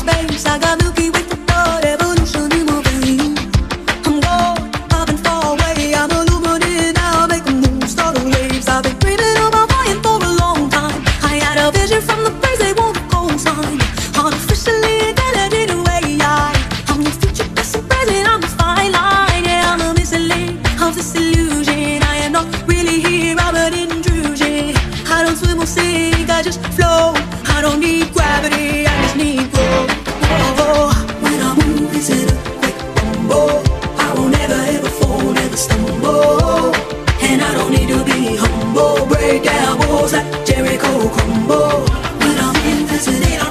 space. I got Milky Way for blood, evolution in my veins. I'm going up and far away. I'm illuminated now, make a move, start the waves. I've been dreaming about flying for a long time. I had a vision from the place they won't go sign. Artificially intelligent way. I'm the future, past and present. I'm the fine line. Yeah, I'm a missing link of this illusion. I am not really here, I'm an intrusion. I don't swim or sink, I just flow. I don't need gravity, I just need growth. When I move, it's in a quick rumble. I won't ever ever fall, never stumble. And I don't need to be humble. Break down walls like Jericho crumble. When I'm in, fascinated.